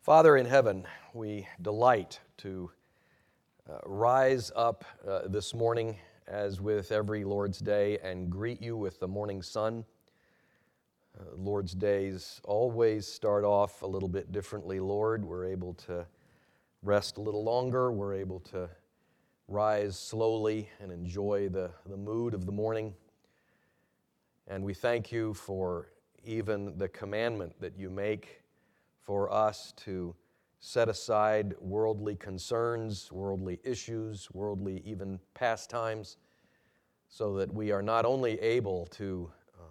Father in heaven, we delight to rise up this morning as with every Lord's Day and greet you with the morning sun. Lord's days always start off a little bit differently, Lord. We're able to rest a little longer. We're able to rise slowly and enjoy the mood of the morning. And we thank you for even the commandment that you make for us to set aside worldly concerns, worldly issues, worldly even pastimes, so that we are not only able to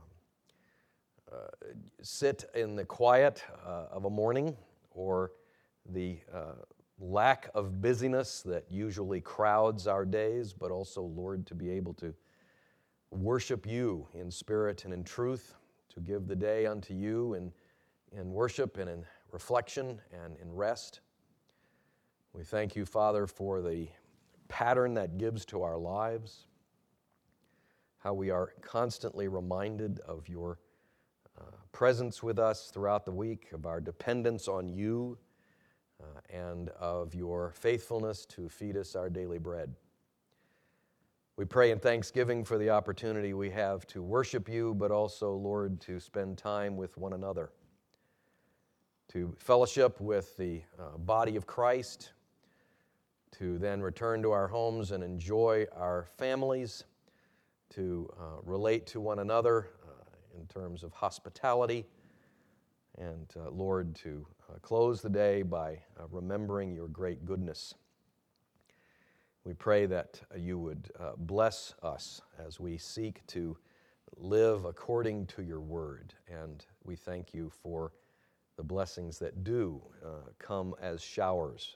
sit in the quiet of a morning or the lack of busyness that usually crowds our days, but also, Lord, to be able to worship you in spirit and in truth, to give the day unto you in worship and in reflection and in rest. We thank you, Father, for the pattern that gives to our lives, how we are constantly reminded of your presence with us throughout the week, of our dependence on you, and of your faithfulness to feed us our daily bread. We pray in thanksgiving for the opportunity we have to worship you, but also, Lord, to spend time with one another, to fellowship with the body of Christ, to then return to our homes and enjoy our families, to relate to one another in terms of hospitality, and Lord, to close the day by remembering your great goodness. We pray that you would bless us as we seek to live according to your word, and we thank you for the blessings that do come as showers.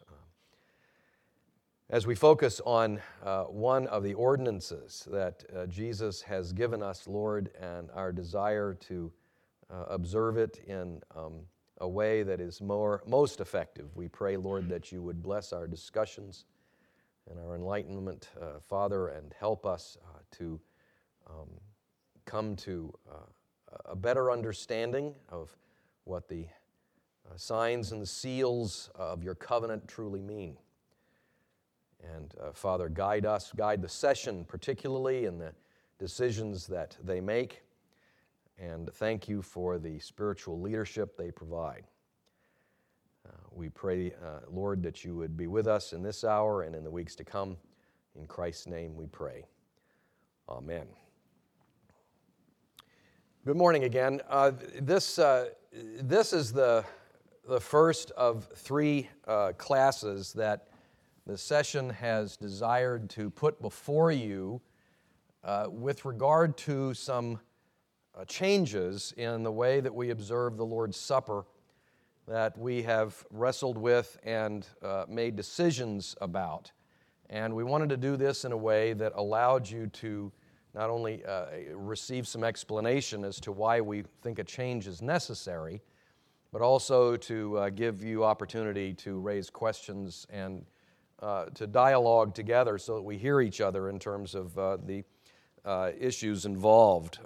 As we focus on one of the ordinances that Jesus has given us, Lord, and our desire to observe it in a way that is most effective, we pray, Lord, that you would bless our discussions and our enlightenment, Father, and help us to come to a better understanding of what the signs and the seals of your covenant truly mean. And Father, guide us, guide the session particularly in the decisions that they make, and thank you for the spiritual leadership they provide. We pray, Lord, that you would be with us in this hour and in the weeks to come. In Christ's name we pray. Amen. Good morning again. This is the first of three classes that the session has desired to put before you with regard to some changes in the way that we observe the Lord's Supper that we have wrestled with and made decisions about. And we wanted to do this in a way that allowed you to not only receive some explanation as to why we think a change is necessary, but also to give you opportunity to raise questions and to dialogue together so that we hear each other in terms of the issues involved.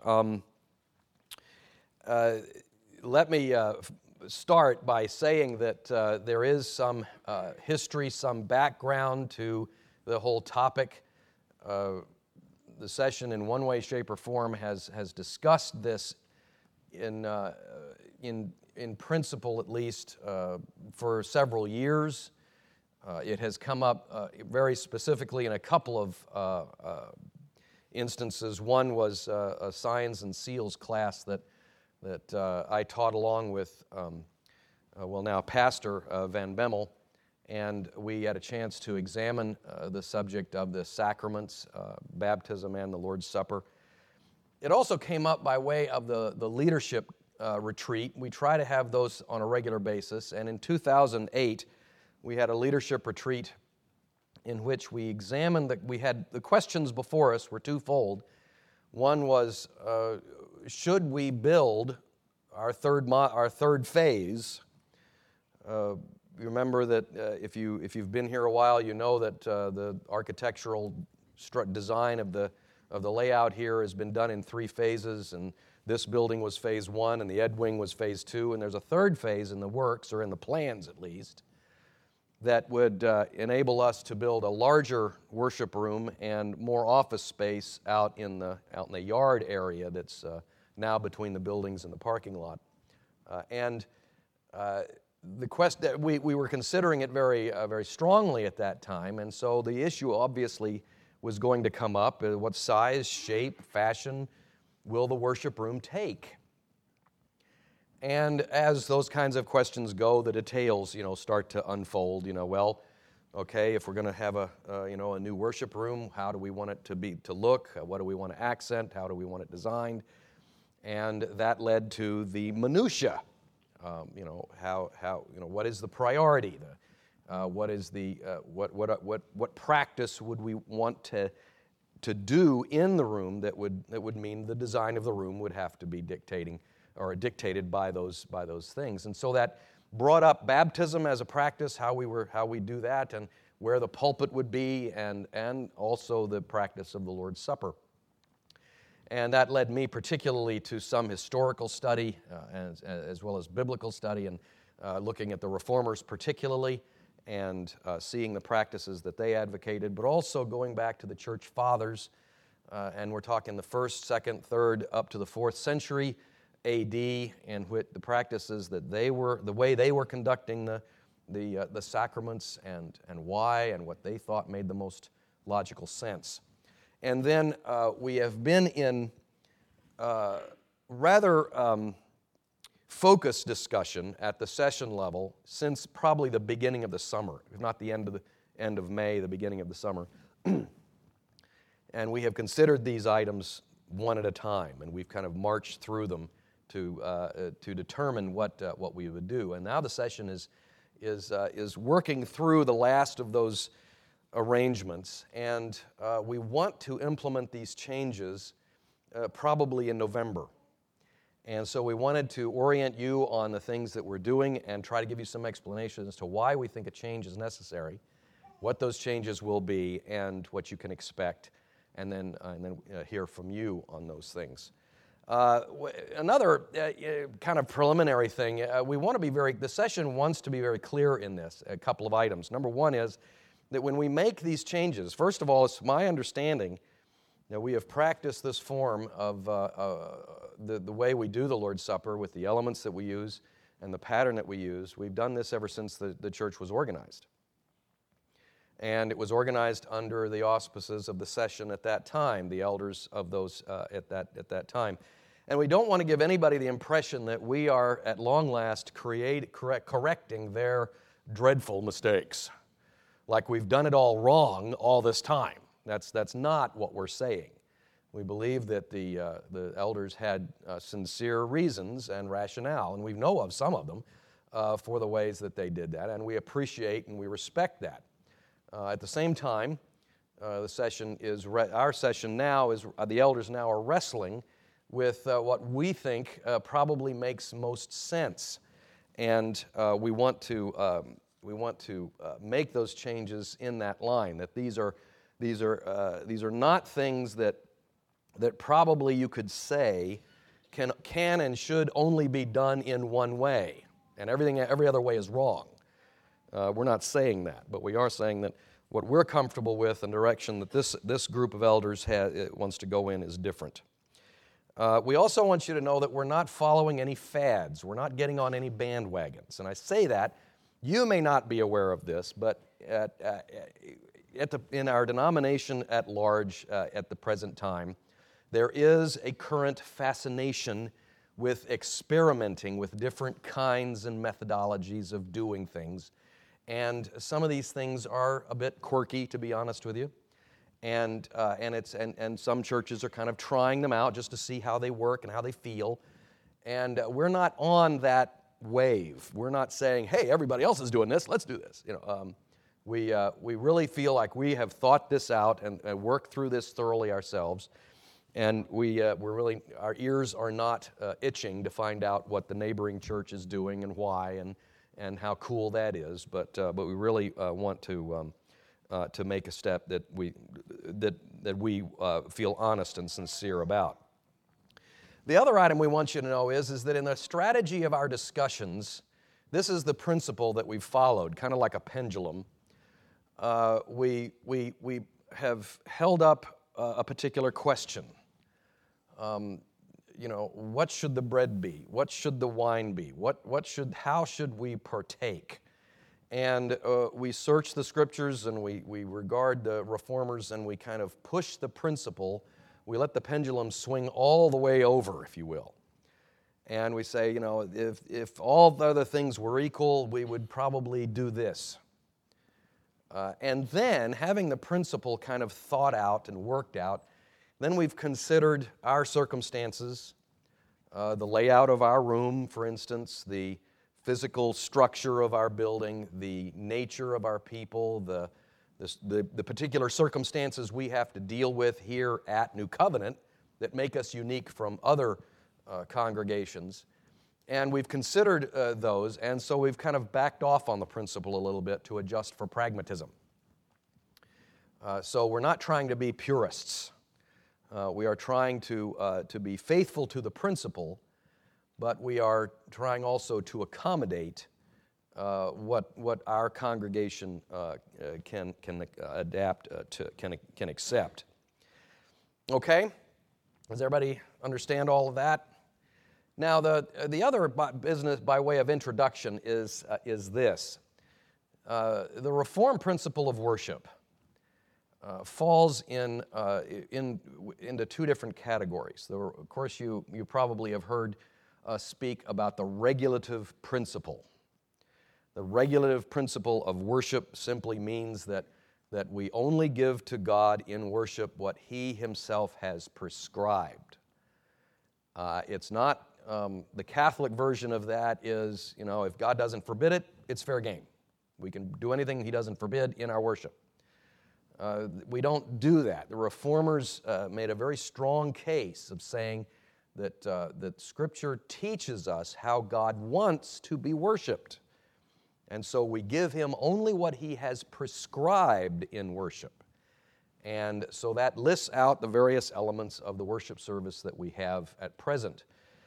Let me start by saying that there is some history, some background to the whole topic. The session in one way, shape, or form has discussed this in principle at least for several years. It has come up very specifically in a couple of instances. One was a Signs and Seals class that I taught along with, now Pastor Van Bemmel, and we had a chance to examine the subject of the sacraments, baptism and the Lord's Supper. It also came up by way of the leadership retreat. We try to have those on a regular basis, and in 2008, we had a leadership retreat in which we examined the questions before us were twofold. One was, should we build our third phase? You remember that if you've been here a while, you know that the architectural design of the layout here has been done in three phases, and this building was phase 1 and the Ed Wing was phase 2, and there's a third phase in the works, or in the plans at least, that would enable us to build a larger worship room and more office space out in the yard area that's now between the buildings and the parking lot. The quest that we were considering it very strongly at that time, and so the issue obviously was going to come up: what size, shape, fashion will the worship room take? And as those kinds of questions go, the details, start to unfold. Well, okay, if we're going to have a new worship room, how do we want it to look? What do we want to accent? How do we want it designed? And that led to the minutia. What is the priority? What practice would we want to do in the room that would mean the design of the room would have to be dictated by those things? And so that brought up baptism as a practice, how we do that, and where the pulpit would be, and also the practice of the Lord's Supper. And that led me particularly to some historical study as well as biblical study, and looking at the Reformers particularly, and seeing the practices that they advocated, but also going back to the Church Fathers, and we're talking the 1st, 2nd, 3rd, up to the 4th century A.D., and the practices that the way they were conducting the sacraments, and why, and what they thought made the most logical sense. And then we have been in rather focused discussion at the session level since probably the beginning of the summer, if not the end of May, the beginning of the summer. And we have considered these items one at a time, and we've kind of marched through them to determine what we would do. And now the session is working through the last of those arrangements, and we want to implement these changes probably in November. And so we wanted to orient you on the things that we're doing and try to give you some explanation as to why we think a change is necessary, what those changes will be, and what you can expect, and then hear from you on those things. Another kind of preliminary thing, the session wants to be very clear in this, a couple of items. Number one is that when we make these changes, first of all, it's my understanding that we have practiced this form of the way we do the Lord's Supper with the elements that we use and the pattern that we use. We've done this ever since the church was organized. And it was organized under the auspices of the session at that time, the elders of those at that time. And we don't want to give anybody the impression that we are, at long last, correcting their dreadful mistakes, like we've done it all wrong all this time. That's not what we're saying. We believe that the elders had sincere reasons and rationale, and we know of some of them for the ways that they did that, and we appreciate and we respect that. At the same time, our session now is the elders now are wrestling with what we think probably makes most sense, and we want to make those changes in that line. That these are not things that probably you could say can and should only be done in one way, and every other way is wrong. We're not saying that, but we are saying that what we're comfortable with and direction that this group of elders wants to go in is different. We also want you to know that we're not following any fads. We're not getting on any bandwagons. And I say that, you may not be aware of this, but in our denomination at large at the present time, there is a current fascination with experimenting with different kinds and methodologies of doing things. And some of these things are a bit quirky, to be honest with you. And some churches are kind of trying them out just to see how they work and how they feel. And we're not on that wave. We're not saying, hey, everybody else is doing this, let's do this. We really feel like we have thought this out and worked through this thoroughly ourselves. And our ears are not itching to find out what the neighboring church is doing and why and how cool that is. But we really want to make a step that we feel honest and sincere about. The other item we want you to know is that in the strategy of our discussions, this is the principle that we've followed, kind of like a pendulum. We have held up a particular question. What should the bread be? What should the wine be? How should we partake? And we search the scriptures and we regard the reformers and we kind of push the principle. We let the pendulum swing all the way over, if you will. And we say, if all the other things were equal, we would probably do this. And then, having the principle kind of thought out and worked out, then we've considered our circumstances, the layout of our room, for instance, the physical structure of our building, the nature of our people, the particular circumstances we have to deal with here at New Covenant that make us unique from other congregations. And we've considered those, and so we've kind of backed off on the principle a little bit to adjust for pragmatism. So we're not trying to be purists. We are trying to be faithful to the principle, but we are trying also to accommodate what our congregation can adapt to, can accept. Okay? Does everybody understand all of that? Now, the other business by way of introduction is this. The Reformed principle of worship falls into two different categories. Of course, you probably have heard us speak about the regulative principle. The regulative principle of worship simply means that we only give to God in worship what He Himself has prescribed. It's not, the Catholic version of that is, if God doesn't forbid it, it's fair game. We can do anything He doesn't forbid in our worship. We don't do that. The Reformers made a very strong case of saying that Scripture teaches us how God wants to be worshiped. And so we give Him only what He has prescribed in worship. And so that lists out the various elements of the worship service that we have at present.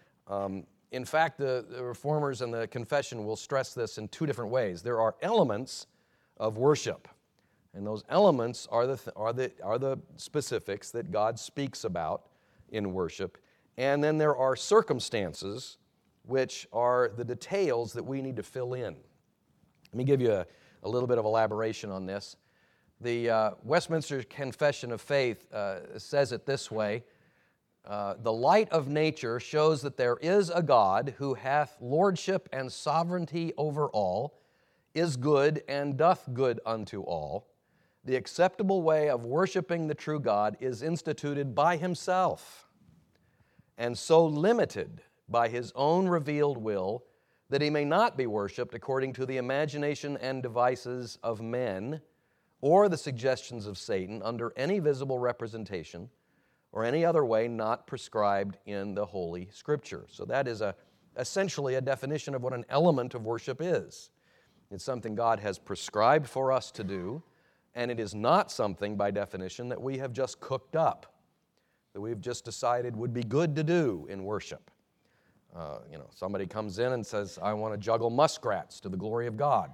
In fact, the Reformers and the Confession will stress this in two different ways. There are elements of worship, and those elements are the specifics that God speaks about in worship. And then there are circumstances, which are the details that we need to fill in. Let me give you a little bit of elaboration on this. The Westminster Confession of Faith says it this way: the light of nature shows that there is a God who hath lordship and sovereignty over all, is good and doth good unto all. The acceptable way of worshiping the true God is instituted by Himself, and so limited by His own revealed will, that He may not be worshipped according to the imagination and devices of men, or the suggestions of Satan under any visible representation, or any other way not prescribed in the Holy Scripture. So that is essentially a definition of what an element of worship is. It's something God has prescribed for us to do, and it is not something, by definition, that we have just cooked up, that we've just decided would be good to do in worship. Somebody comes in and says, I want to juggle muskrats to the glory of God.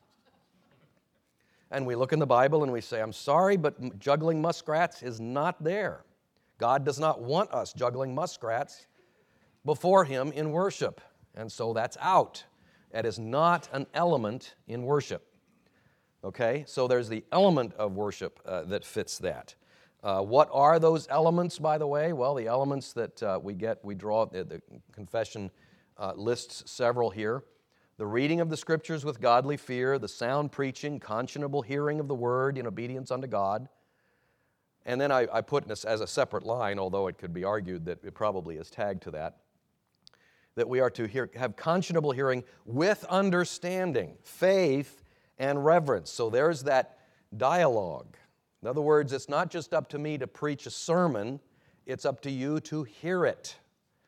And we look in the Bible and we say, I'm sorry, but juggling muskrats is not there. God does not want us juggling muskrats before Him in worship. And so that's out. That is not an element in worship. Okay? So there's the element of worship that fits that. What are those elements, by the way? Well, the elements that we draw, the Confession lists several here. The reading of the Scriptures with godly fear, the sound preaching, conscionable hearing of the Word in obedience unto God. And then I put this as a separate line, although it could be argued that it probably is tagged to that we are to have conscionable hearing with understanding, faith, and reverence. So there's that dialogue. In other words, it's not just up to me to preach a sermon, it's up to you to hear it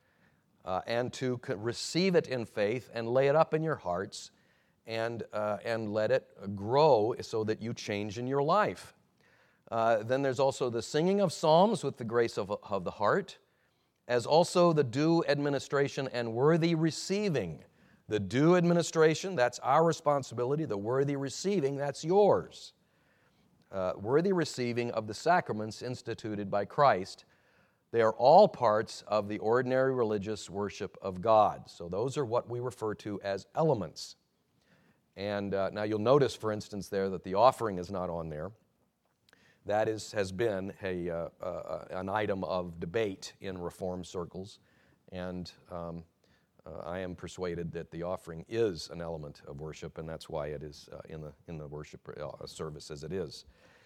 and to receive it in faith and lay it up in your hearts and let it grow so that you change in your life. Then there's also the singing of psalms with the grace of the heart, as also the due administration and worthy receiving. The due administration, that's our responsibility. The worthy receiving, that's yours. Worthy receiving of the sacraments instituted by Christ. They are all parts of the ordinary religious worship of God. So those are what we refer to as elements. And now you'll notice, for instance, there that the offering is not on there. That has been an item of debate in Reformed circles, and I am persuaded that the offering is an element of worship, and that's why it is in the worship service as it is.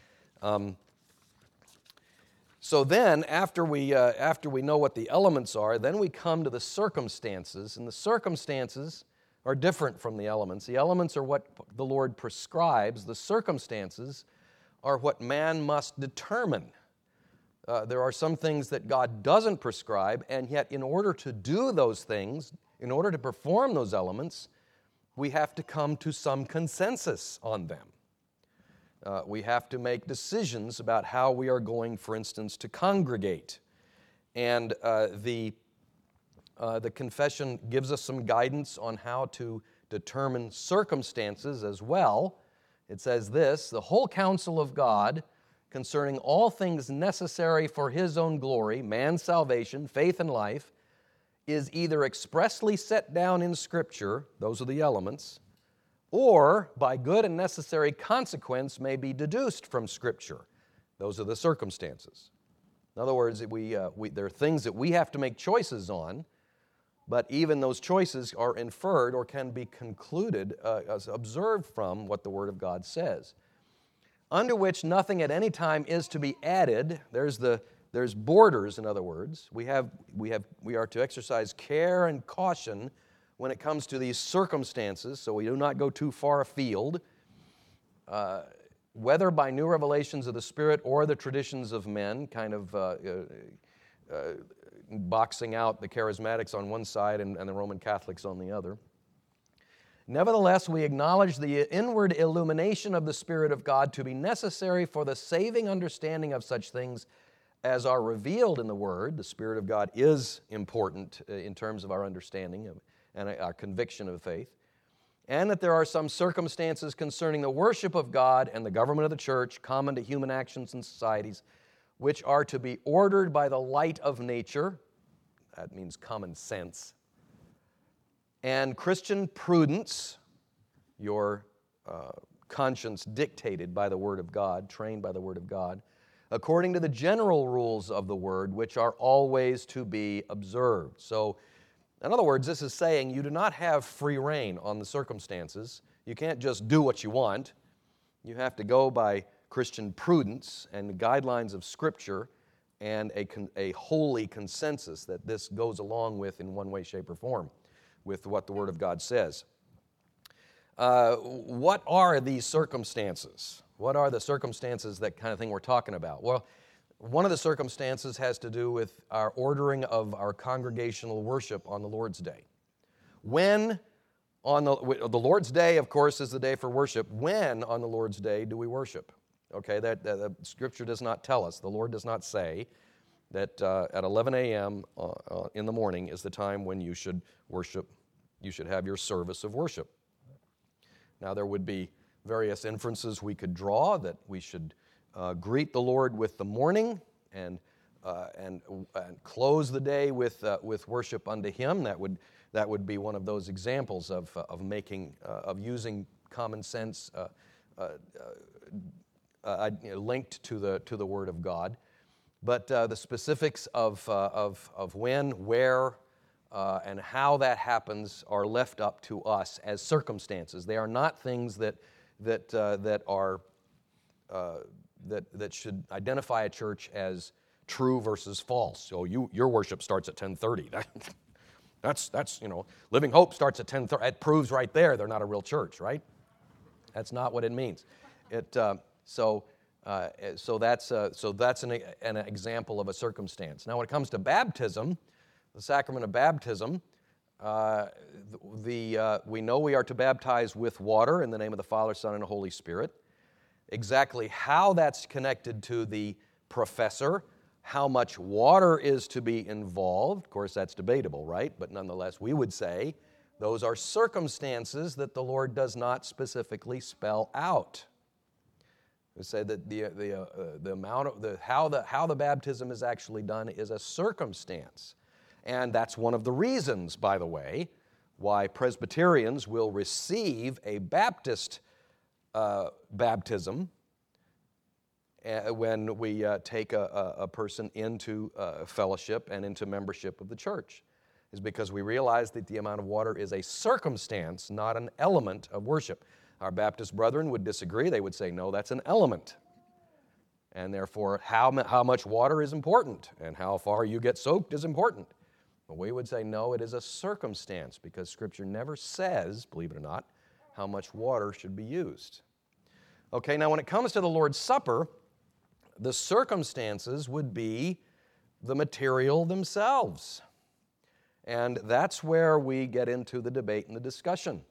So then, after we know what the elements are, then we come to the circumstances, and the circumstances are different from the elements. The elements are what the Lord prescribes. The circumstances are what man must determine. There are some things that God doesn't prescribe, and yet in order to do those things, in order to perform those elements, we have to come to some consensus on them. We have to make decisions about how we are going, for instance, to congregate. And the confession gives us some guidance on how to determine circumstances as well. It says this: the whole counsel of God concerning all things necessary for His own glory, man's salvation, faith, and life, is either expressly set down in Scripture, those are the elements, or by good and necessary consequence may be deduced from Scripture. Those are the circumstances. In other words, there are things that we have to make choices on, but even those choices are inferred or can be concluded, observed from what the Word of God says. Under which nothing at any time is to be added. There's borders, in other words. We are to exercise care and caution when it comes to these circumstances, so we do not go too far afield, whether by new revelations of the Spirit or the traditions of men, kind of boxing out the charismatics on one side and the Roman Catholics on the other. Nevertheless, we acknowledge the inward illumination of the Spirit of God to be necessary for the saving understanding of such things as are revealed in the Word. The Spirit of God is important in terms of our understanding and our conviction of faith. And that there are some circumstances concerning the worship of God and the government of the church, common to human actions and societies, which are to be ordered by the light of nature. That means common sense. And Christian prudence, your conscience dictated by the Word of God, trained by the Word of God, according to the general rules of the Word, which are always to be observed. So, in other words, this is saying you do not have free rein on the circumstances. You can't just do what you want. You have to go by Christian prudence and the guidelines of Scripture and a holy consensus that this goes along with in one way, shape, or form with what the Word of God says. What are these circumstances? What are the circumstances, that kind of thing we're talking about? Well, one of the circumstances has to do with our ordering of our congregational worship on the Lord's Day. When on the Lord's Day, of course, is the day for worship. When on the Lord's Day do we worship? Okay, that Scripture does not tell us. The Lord does not say that at 11 a.m. In the morning is the time when you should worship. You should have your service of worship. Now, there would be various inferences we could draw that we should greet the Lord with the morning and close the day with worship unto Him. That would be one of those examples of using common sense linked to the Word of God. But the specifics of when, where, and how that happens are left up to us as circumstances. They are not things that should identify a church as true versus false. So your worship starts at 10:30. That's Living Hope starts at 10:30. It proves right there they're not a real church, right? That's not what it means. So that's an example of a circumstance. Now, when it comes to baptism, the sacrament of baptism, we know we are to baptize with water in the name of the Father, Son, and Holy Spirit. Exactly how that's connected to the professor, How much water is to be involved, of course, that's debatable, right? But nonetheless, we would say those are circumstances that the Lord does not specifically spell out. We say that the amount of how the baptism is actually done is a circumstance, and that's one of the reasons, by the way, why Presbyterians will receive a Baptist baptism when we take a person into fellowship and into membership of the church, is because we realize that the amount of water is a circumstance, not an element of worship. Our Baptist brethren would disagree. They would say, no, that's an element. And therefore, how much water is important and how far you get soaked is important. But we would say, no, it is a circumstance, because Scripture never says, believe it or not, how much water should be used. Okay, now when it comes to the Lord's Supper, the circumstances would be the material themselves. And that's where we get into the debate and the discussion.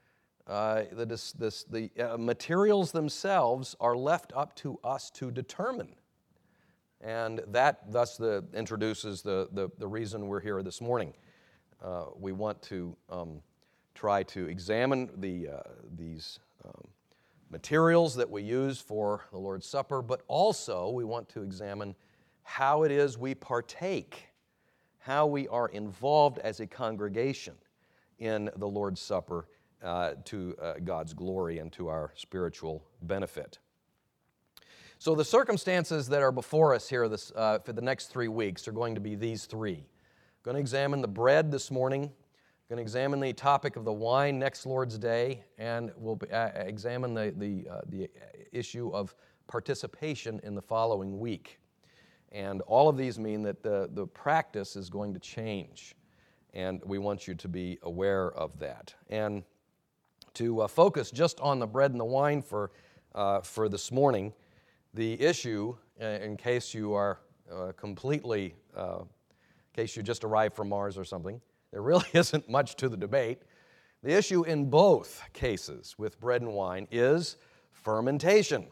The materials themselves are left up to us to determine. And that thus introduces the reason we're here this morning. We want to try to examine these materials that we use for the Lord's Supper, but also we want to examine how it is we partake, how we are involved as a congregation in the Lord's Supper to God's glory and to our spiritual benefit. So the circumstances that are before us here for the next 3 weeks are going to be these three. I'm going to examine the bread this morning, going to examine the topic of the wine next Lord's Day, and we'll examine the issue of participation in the following week. And all of these mean that the practice is going to change, and we want you to be aware of that. And to focus just on the bread and the wine for this morning, the issue, in case you are in case you just arrived from Mars or something, there really isn't much to the debate. The issue in both cases with bread and wine is fermentation.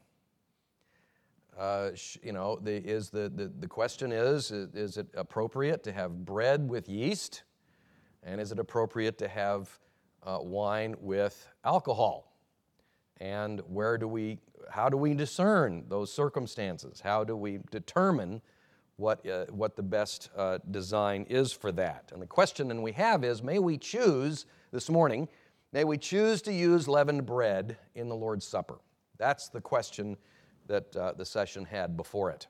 The question is it appropriate to have bread with yeast, and is it appropriate to have wine with alcohol? And how do we discern those circumstances? How do we determine what the best design is for that? And the question then we have is, may we choose this morning, may we choose to use leavened bread in the Lord's Supper? That's the question that the session had before it.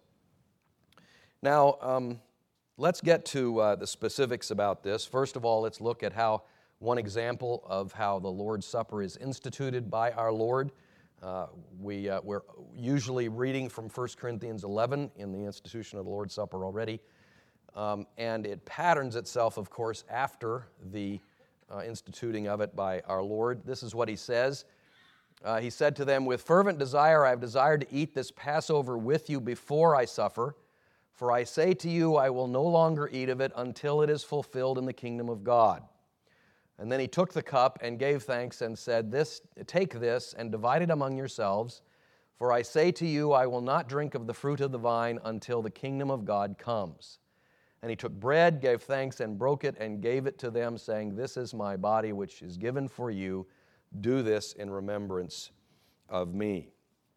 Now, let's get to the specifics about this. First of all, let's look at one example of how the Lord's Supper is instituted by our Lord. We're usually reading from 1 Corinthians 11 in the institution of the Lord's Supper already, and it patterns itself, of course, after the instituting of it by our Lord. This is what he says. He said to them, "With fervent desire I have desired to eat this Passover with you before I suffer. For I say to you, I will no longer eat of it until it is fulfilled in the kingdom of God." And then he took the cup and gave thanks and said, "Take this and divide it among yourselves. For I say to you, I will not drink of the fruit of the vine until the kingdom of God comes." And he took bread, gave thanks, and broke it, and gave it to them, saying, "This is my body, which is given for you. Do this in remembrance of me."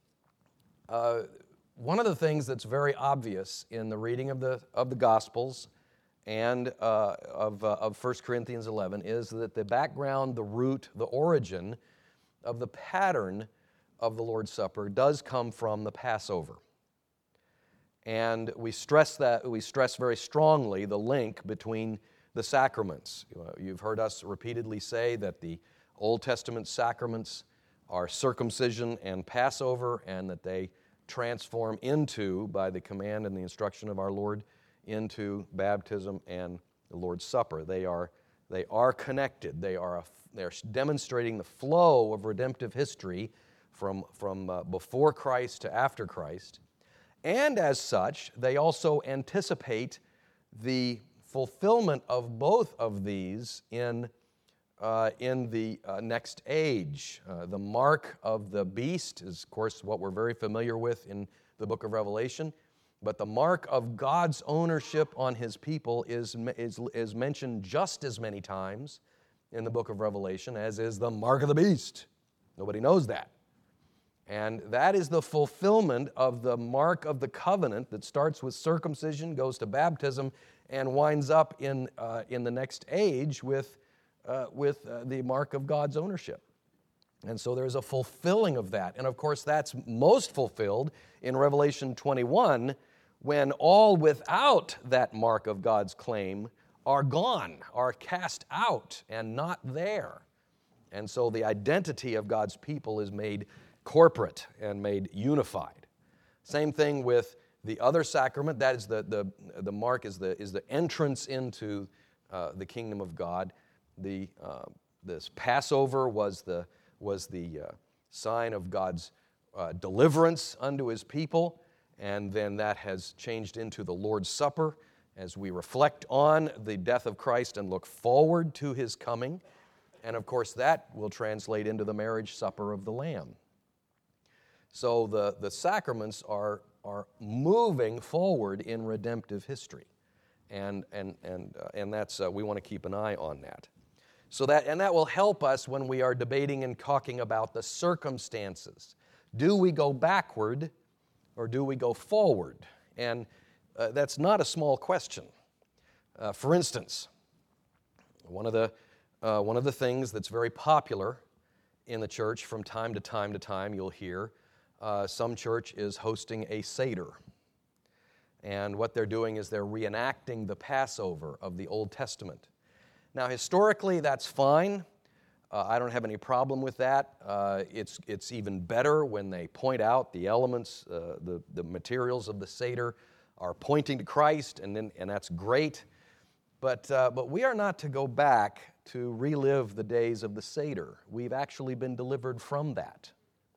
One of the things that's very obvious in the reading of the Gospels and of 1 Corinthians 11 is that the background, the root, the origin of the pattern of the Lord's Supper does come from the Passover. And we stress very strongly the link between the sacraments. You've heard us repeatedly say that the Old Testament sacraments are circumcision and Passover, and that they transform into, by the command and the instruction of our Lord, into baptism and the Lord's Supper. They are connected. They're demonstrating the flow of redemptive history from before Christ to after Christ. And as such, they also anticipate the fulfillment of both of these in the next age. The mark of the beast is, of course, what we're very familiar with in the book of Revelation. But the mark of God's ownership on his people is mentioned just as many times in the book of Revelation as is the mark of the beast. Nobody knows that. And that is the fulfillment of the mark of the covenant that starts with circumcision, goes to baptism, and winds up in the next age with the mark of God's ownership. And so there's a fulfilling of that. And of course, that's most fulfilled in Revelation 21, when all without that mark of God's claim are gone, are cast out and not there. And so the identity of God's people is made corporate and made unified. Same thing with the other sacrament. That is the mark is the entrance into the kingdom of God. This Passover was the sign of God's deliverance unto his people, and then that has changed into the Lord's Supper as we reflect on the death of Christ and look forward to his coming. And of course, that will translate into the marriage supper of the Lamb. So the sacraments are moving forward in redemptive history, and that's we want to keep an eye on that. So that will help us when we are debating and talking about the circumstances. Do we go backward or do we go forward? And that's not a small question. For instance, one of the things that's very popular in the church from time to time, you'll hear some church is hosting a Seder. And what they're doing is they're reenacting the Passover of the Old Testament. Now, historically, that's fine. I don't have any problem with that. It's even better when they point out the elements, the materials of the Seder are pointing to Christ, and that's great. But we are not to go back to relive the days of the Seder. We've actually been delivered from that.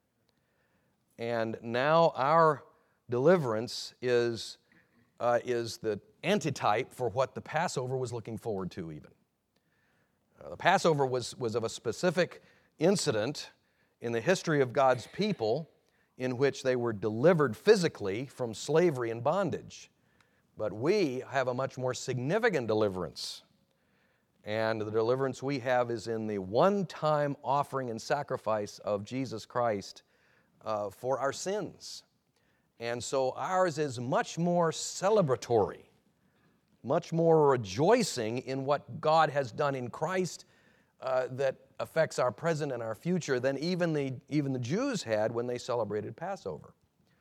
And now our deliverance is the antitype for what the Passover was looking forward to even. The Passover was of a specific incident in the history of God's people in which they were delivered physically from slavery and bondage. But we have a much more significant deliverance. And the deliverance we have is in the one-time offering and sacrifice of Jesus Christ for our sins. And so ours is much more celebratory, much more rejoicing in what God has done in Christ that affects our present and our future than even the Jews had when they celebrated Passover.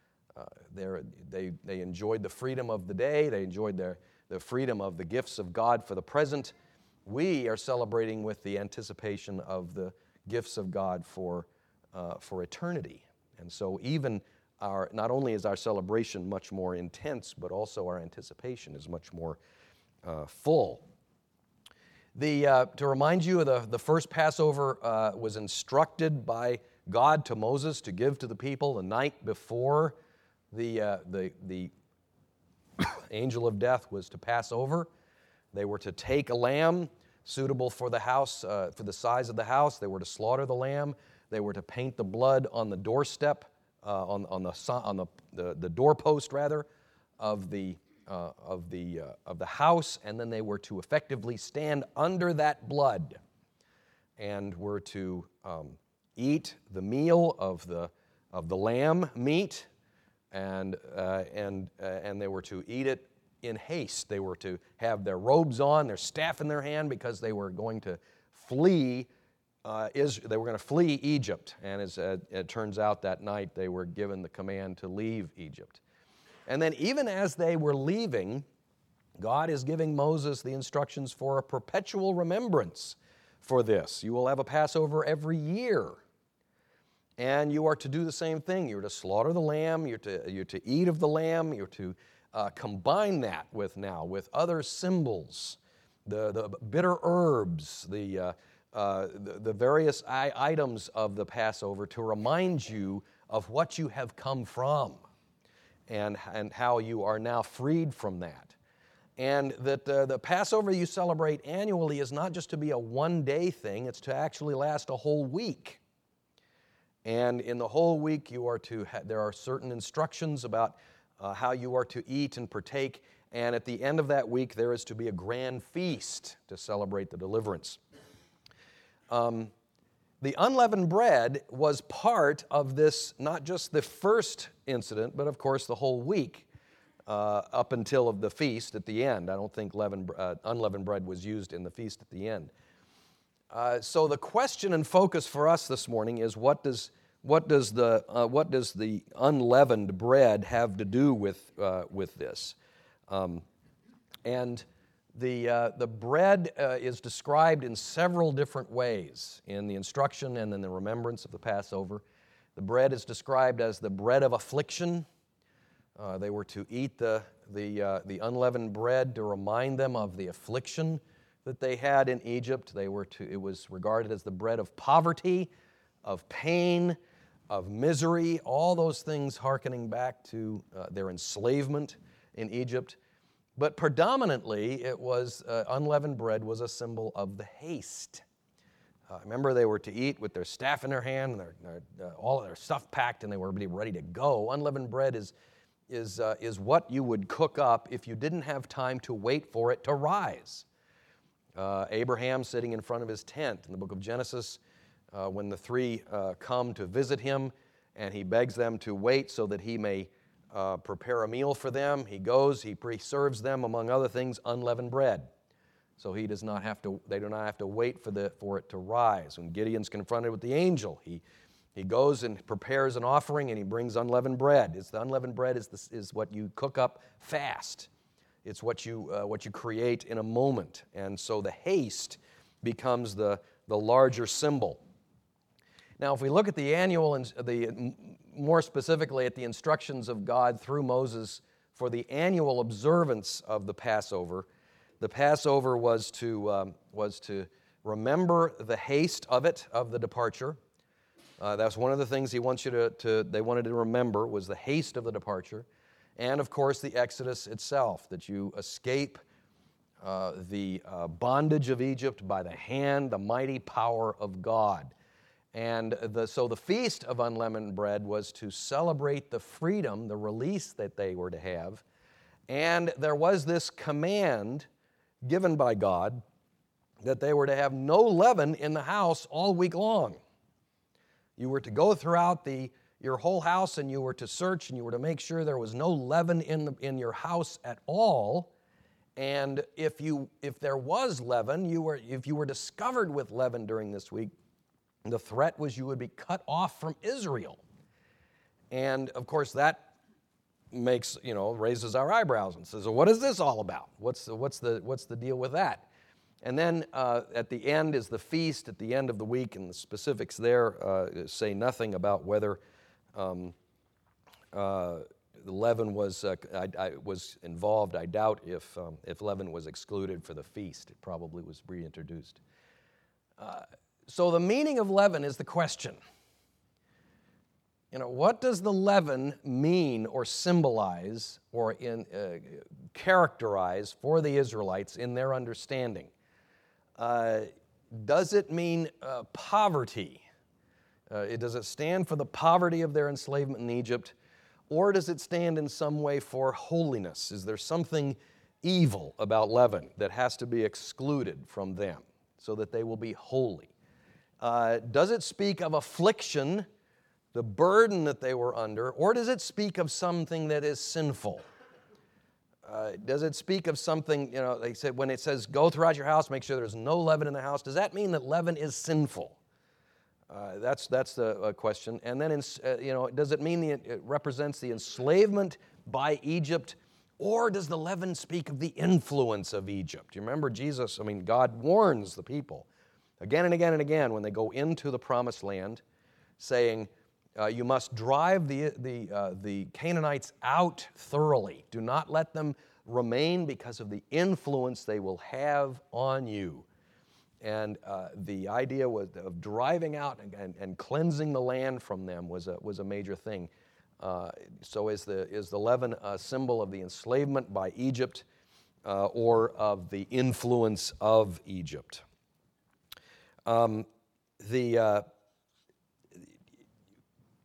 They enjoyed the freedom of the day. They enjoyed the freedom of the gifts of God for the present. We are celebrating with the anticipation of the gifts of God for eternity. And so even not only is our celebration much more intense, but also our anticipation is much more full. To remind you, the first Passover was instructed by God to Moses to give to the people the night before the angel of death was to pass over. They were to take a lamb suitable for the house, for the size of the house. They were to slaughter the lamb. They were to paint the blood on the doorstep, on the doorpost rather, of the house, and then they were to effectively stand under that blood, and were to eat the meal of the lamb meat, and they were to eat it in haste. They were to have their robes on, their staff in their hand, because they were going to flee. They were going to flee Egypt, and as it turns out, that night they were given the command to leave Egypt. And then even as they were leaving, God is giving Moses the instructions for a perpetual remembrance for this. You will have a Passover every year, and you are to do the same thing. You're to slaughter the lamb, you're to eat of the lamb, you're to combine that with other symbols, the bitter herbs, the various items of the Passover to remind you of what you have come from and how you are now freed from that. And that the Passover you celebrate annually is not just to be a one-day thing, it's to actually last a whole week. And in the whole week you are there are certain instructions about how you are to eat and partake. And at the end of that week, there is to be a grand feast to celebrate the deliverance. The unleavened bread was part of this, not just the first incident, but of course the whole week up until of the feast at the end. I don't think unleavened bread was used in the feast at the end. So the question and focus for us this morning is what does the unleavened bread have to do with this? And the bread is described in several different ways in the instruction and in the remembrance of the Passover. The bread is described as the bread of affliction. They were to eat the unleavened bread to remind them of the affliction that they had in Egypt. It was regarded as the bread of poverty, of pain, of misery, all those things hearkening back to their enslavement in Egypt. But predominantly, it was unleavened bread was a symbol of the haste. Remember, they were to eat with their staff in their hand, and all of their stuff packed, and they were ready to go. Unleavened bread is what you would cook up if you didn't have time to wait for it to rise. Abraham sitting in front of his tent in the book of Genesis, when the three come to visit him, and he begs them to wait so that he may prepare a meal for them. He goes, he serves them, among other things, unleavened bread. So they do not have to wait for it to rise. When Gideon's confronted with the angel, he goes and prepares an offering, and he brings unleavened bread. The unleavened bread is what you cook up fast. It's what you create in a moment. And so the haste becomes the larger symbol. Now, if we look at the annual and more specifically at the instructions of God through Moses for the annual observance of the Passover was to remember the haste of the departure. That's one of the things they wanted to remember was the haste of the departure. And, of course, the Exodus itself, that you escape the bondage of Egypt by the mighty power of God. And so the Feast of Unleavened Bread was to celebrate the freedom, the release that they were to have. And there was this command given by God that they were to have no leaven in the house all week long. You were to go throughout your whole house, and you were to search, and you were to make sure there was no leaven in your house at all. And if there was leaven, if you were discovered with leaven during this week, the threat was you would be cut off from Israel. And of course that raises our eyebrows and says, well, what is this all about? What's the deal with that? And then at the end is the feast at the end of the week, and the specifics there say nothing about whether the leaven was involved. I doubt if leaven was excluded for the feast. It probably was reintroduced. So the meaning of leaven is the question. What does the leaven mean or symbolize or characterize for the Israelites in their understanding? Does it mean poverty? Does it stand for the poverty of their enslavement in Egypt? Or does it stand in some way for holiness? Is there something evil about leaven that has to be excluded from them so that they will be holy? Does it speak of affliction, the burden that they were under, or does it speak of something that is sinful? Does it speak of something, they said when it says, go throughout your house, make sure there's no leaven in the house, does that mean that leaven is sinful? That's the question. And then, does it mean it represents the enslavement by Egypt, or does the leaven speak of the influence of Egypt? You remember God warns the people again and again and again when they go into the promised land, saying, you must drive the Canaanites out thoroughly. Do not let them remain because of the influence they will have on you. And the idea of driving out and cleansing the land from them was a major thing. So is the leaven a symbol of the enslavement by Egypt or of the influence of Egypt?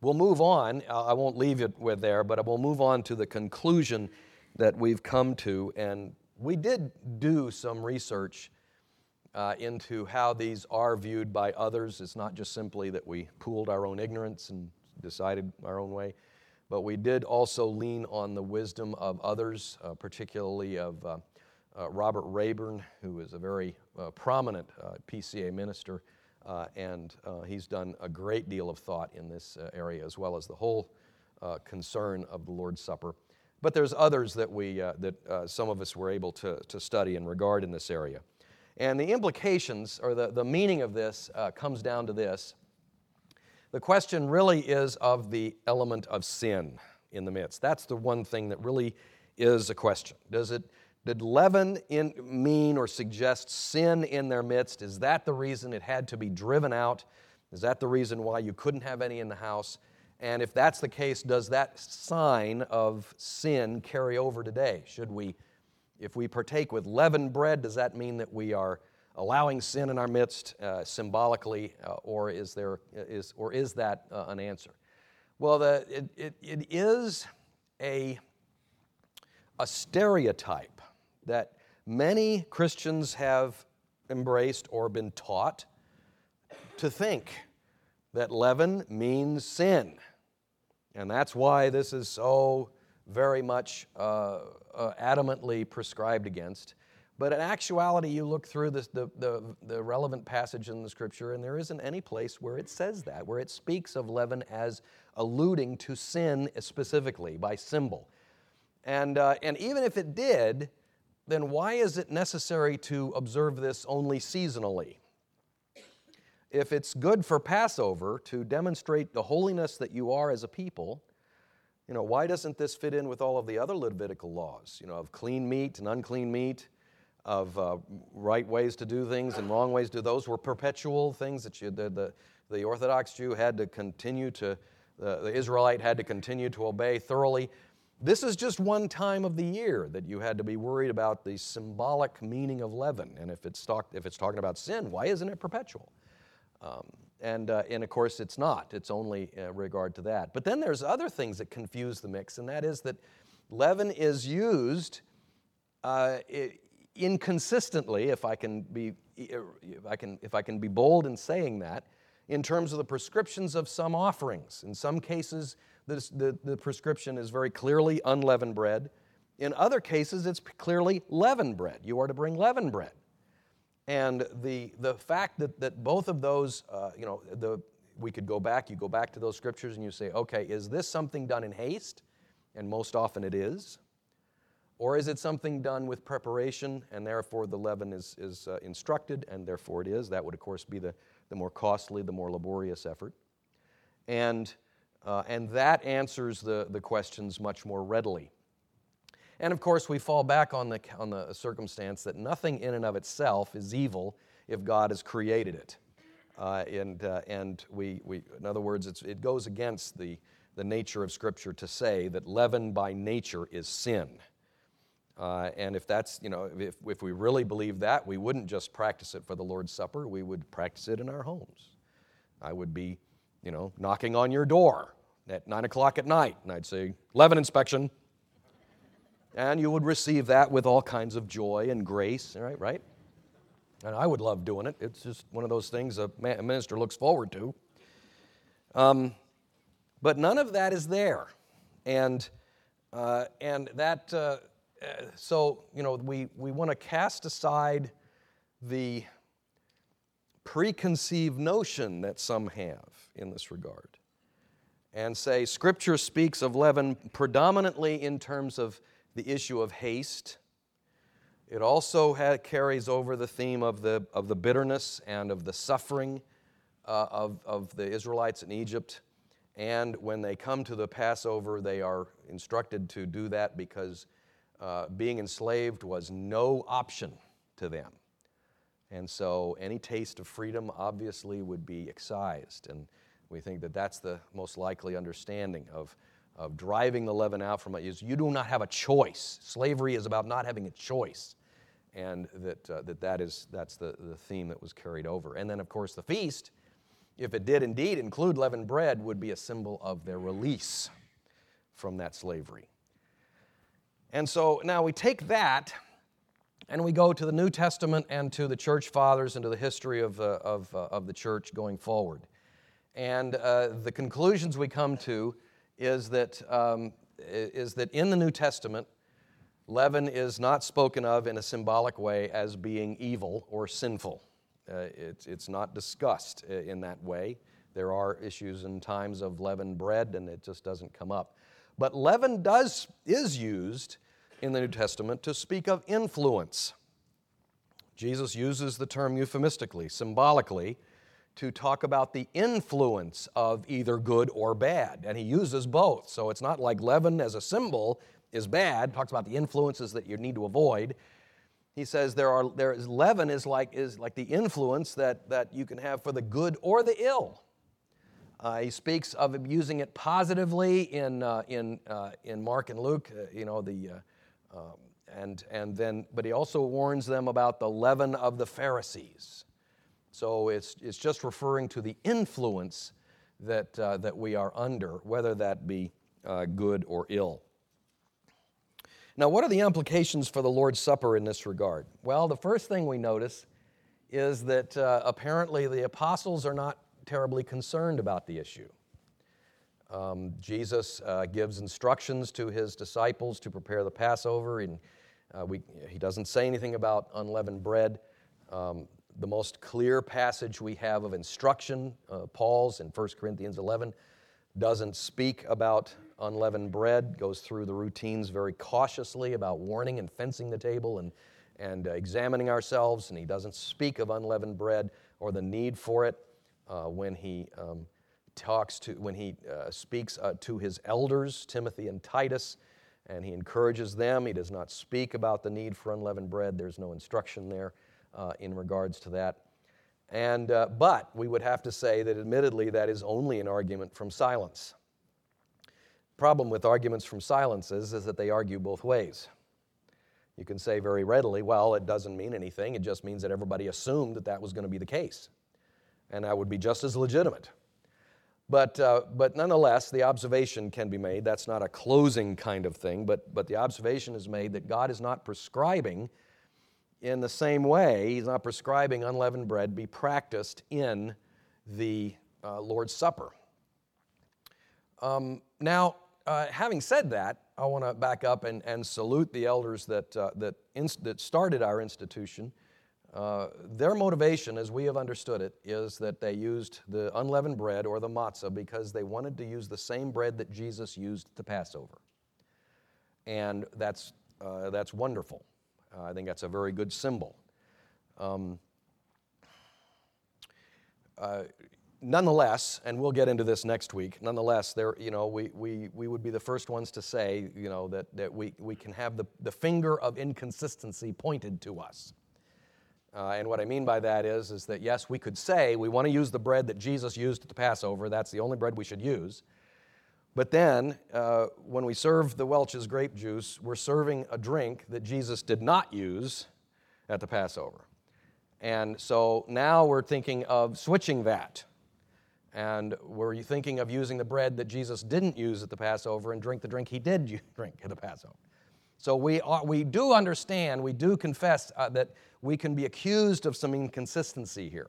we'll move on. I won't leave it with there, but we'll move on to the conclusion that we've come to. And we did do some research into how these are viewed by others. It's not just simply that we pooled our own ignorance and decided our own way, but we did also lean on the wisdom of others, particularly of Robert Rayburn, who is a very prominent PCA minister, and he's done a great deal of thought in this area, as well as the whole concern of the Lord's Supper. But there's others that some of us were able to study and regard in this area. And the implications, or the meaning of this, comes down to this. The question really is of the element of sin in the midst. That's the one thing that really is a question. Did leaven mean or suggest sin in their midst? Is that the reason it had to be driven out? Is that the reason why you couldn't have any in the house? And if that's the case, does that sign of sin carry over today? If we partake with leavened bread, does that mean that we are allowing sin in our midst symbolically, or is that an answer? Well, it is a stereotype that many Christians have embraced or been taught to think that leaven means sin. And that's why this is so very much adamantly prescribed against. But in actuality, you look through the relevant passage in the Scripture, and there isn't any place where it says that, where it speaks of leaven as alluding to sin specifically by symbol. And even if it did, then why is it necessary to observe this only seasonally? If it's good for Passover to demonstrate the holiness that you are as a people, why doesn't this fit in with all of the other Levitical laws, of clean meat and unclean meat, of right ways to do things and wrong ways to do? Those were perpetual things that the Orthodox Jew had to continue to, the Israelite had to continue to obey thoroughly. This is just one time of the year that you had to be worried about the symbolic meaning of leaven. And if it's talking about sin, why isn't it perpetual? And of course it's not. It's only regard to that. But then there's other things that confuse the mix, and that is that leaven is used inconsistently, if I can be bold in saying that, in terms of the prescriptions of some offerings. In some cases, the prescription is very clearly unleavened bread. In other cases, it's clearly leavened bread. You are to bring leavened bread. And the fact that both of those, we could go back, you go back to those scriptures and you say, okay, is this something done in haste? And most often it is. Or is it something done with preparation, and therefore the leaven is instructed, and therefore it is? That would, of course, be the more costly, the more laborious effort. And that answers the questions much more readily. And of course, we fall back on the circumstance that nothing in and of itself is evil if God has created it. And we in other words, it goes against the nature of Scripture to say that leaven by nature is sin. And if that's, if we really believe that, we wouldn't just practice it for the Lord's Supper, we would practice it in our homes. I would be, knocking on your door at 9 o'clock at night, and I'd say, leaven inspection. And you would receive that with all kinds of joy and grace, right? And I would love doing it. It's just one of those things a minister looks forward to. But none of that is there. And that, so, we want to cast aside the preconceived notion that some have in this regard and say Scripture speaks of leaven predominantly in terms of the issue of haste. It also carries over the theme of the bitterness and of the suffering of the Israelites in Egypt. And when they come to the Passover, they are instructed to do that because being enslaved was no option to them. And so any taste of freedom obviously would be excised. And we think that that's the most likely understanding of driving the leaven out from it. Is you do not have a choice. Slavery is about not having a choice. And that's the theme that was carried over. And then, of course, the feast if it did indeed include leavened bread, would be a symbol of their release from that slavery. And so now we take that and we go to the New Testament and to the church fathers and to the history of the church going forward. And the conclusions we come to is that in the New Testament, leaven is not spoken of in a symbolic way as being evil or sinful. It's not discussed in that way. There are issues in times of leavened bread, and it just doesn't come up. But leaven is used in the New Testament to speak of influence. Jesus uses the term euphemistically, symbolically, to talk about the influence of either good or bad, and he uses both. So it's not like leaven as a symbol is bad, talks about the influences that you need to avoid. He says leaven is like the influence that you can have for the good or the ill. He speaks of using it positively in Mark and Luke, but he also warns them about the leaven of the Pharisees. So it's just referring to the influence that we are under, whether that be good or ill. Now, what are the implications for the Lord's Supper in this regard? Well, the first thing we notice is that apparently the apostles are not terribly concerned about the issue. Jesus gives instructions to his disciples to prepare the Passover, and he doesn't say anything about unleavened bread. The most clear passage we have of instruction, Paul's in 1 Corinthians 11, doesn't speak about unleavened bread, goes through the routines very cautiously about warning and fencing the table and examining ourselves, and he doesn't speak of unleavened bread or the need for it when he speaks to his elders, Timothy and Titus, and he encourages them. He does not speak about the need for unleavened bread. There's no instruction there in regards to that. But we would have to say that admittedly that is only an argument from silence. Problem with arguments from silence is that they argue both ways. You can say very readily, well, it doesn't mean anything. It just means that everybody assumed that was going to be the case. And that would be just as legitimate. But nonetheless, the observation can be made. That's not a closing kind of thing, but the observation is made that God is not prescribing in the same way. He's not prescribing unleavened bread be practiced in the Lord's Supper. Now, having said that, I want to back up and salute the elders that started our institution. Their motivation, as we have understood it, is that they used the unleavened bread or the matzah because they wanted to use the same bread that Jesus used at the Passover. And that's wonderful. I think that's a very good symbol. Nonetheless, and we'll get into this next week, nonetheless, we would be the first ones to say, that we can have the finger of inconsistency pointed to us. And what I mean by that is that, yes, we could say we want to use the bread that Jesus used at the Passover. That's the only bread we should use. But then, when we serve the Welch's grape juice, we're serving a drink that Jesus did not use at the Passover. And so now we're thinking of switching that. And we're thinking of using the bread that Jesus didn't use at the Passover and drink the drink he did drink at the Passover. So we do understand, we do confess that we can be accused of some inconsistency here.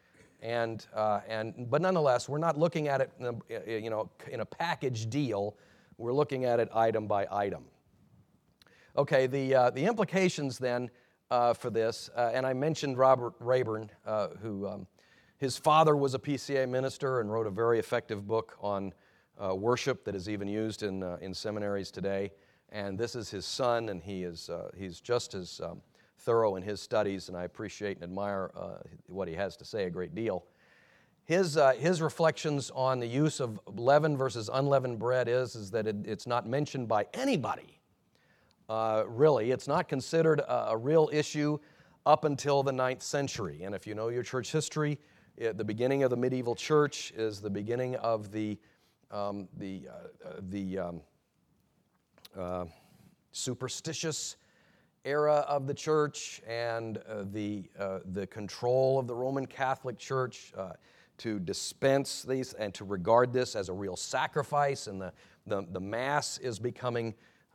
But nonetheless, we're not looking at it in a package deal. We're looking at it item by item. Okay, the implications then for this, and I mentioned Robert Rayburn, who his father was a PCA minister and wrote a very effective book on worship that is even used in seminaries today. And this is his son, and he's just as thorough in his studies, and I appreciate and admire what he has to say a great deal. His reflections on the use of leavened versus unleavened bread is that it's not mentioned by anybody, really. It's not considered a real issue up until the 9th century. And if you know your church history, the beginning of the medieval church is the beginning of the superstitious era of the church and the control of the Roman Catholic Church to dispense these and to regard this as a real sacrifice, and the Mass is becoming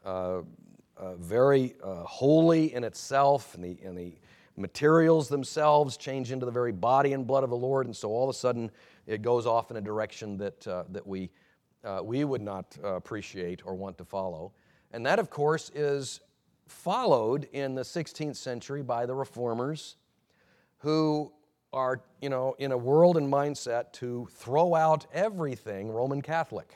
very holy in itself, and the materials themselves change into the very body and blood of the Lord, and so all of a sudden it goes off in a direction that we would not appreciate or want to follow. And that, of course, is followed in the 16th century by the Reformers, who are, in a world and mindset to throw out everything Roman Catholic.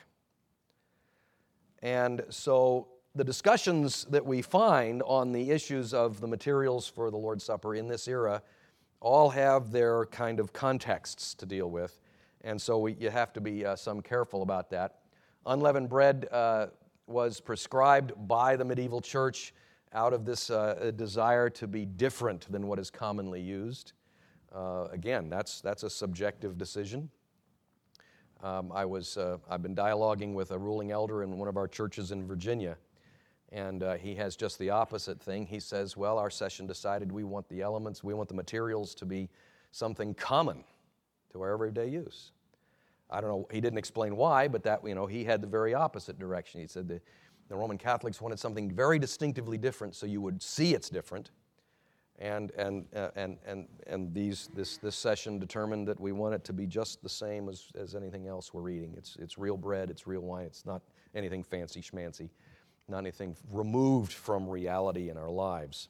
And so the discussions that we find on the issues of the materials for the Lord's Supper in this era all have their kind of contexts to deal with, and so you have to be some careful about that. Unleavened bread was prescribed by the medieval church out of this desire to be different than what is commonly used. Again, that's a subjective decision. I've been dialoguing with a ruling elder in one of our churches in Virginia, and he has just the opposite thing. He says, well, our session decided we want the elements, we want the materials to be something common to our everyday use. I don't know, he didn't explain why, but that, he had the very opposite direction. He said the Roman Catholics wanted something very distinctively different so you would see it's different. And this session determined that we want it to be just the same as anything else we're eating. It's real bread, it's real wine, it's not anything fancy schmancy, not anything removed from reality in our lives.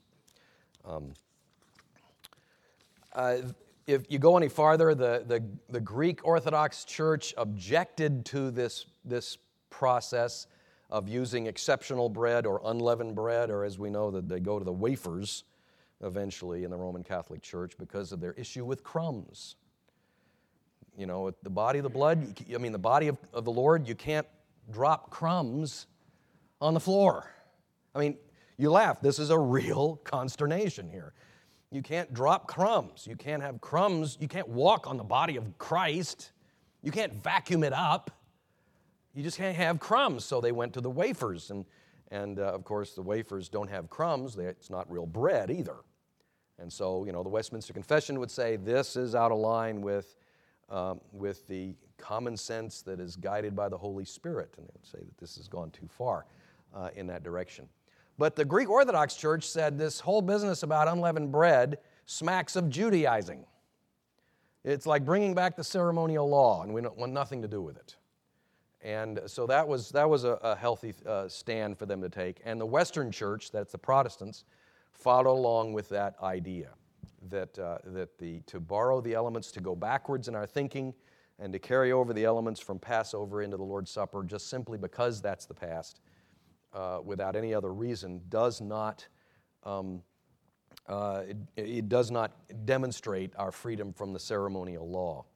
If you go any farther, the Greek Orthodox Church objected to this process of using exceptional bread or unleavened bread, or as we know that they go to the wafers eventually in the Roman Catholic Church because of their issue with crumbs. The body of the blood, the body of the Lord, you can't drop crumbs on the floor. You laugh. This is a real consternation here. You can't drop crumbs. You can't have crumbs. You can't walk on the body of Christ. You can't vacuum it up. You just can't have crumbs. So they went to the wafers, and of course the wafers don't have crumbs. It's not real bread either. And so, the Westminster Confession would say this is out of line with the common sense that is guided by the Holy Spirit, and they would say that this has gone too far in that direction. But the Greek Orthodox Church said this whole business about unleavened bread smacks of Judaizing. It's like bringing back the ceremonial law, and we want nothing to do with it. And so that was a healthy stand for them to take. And the Western Church, that's the Protestants, followed along with that idea that to borrow the elements, to go backwards in our thinking, and to carry over the elements from Passover into the Lord's Supper just simply because that's the past, without any other reason, does not demonstrate our freedom from the ceremonial law.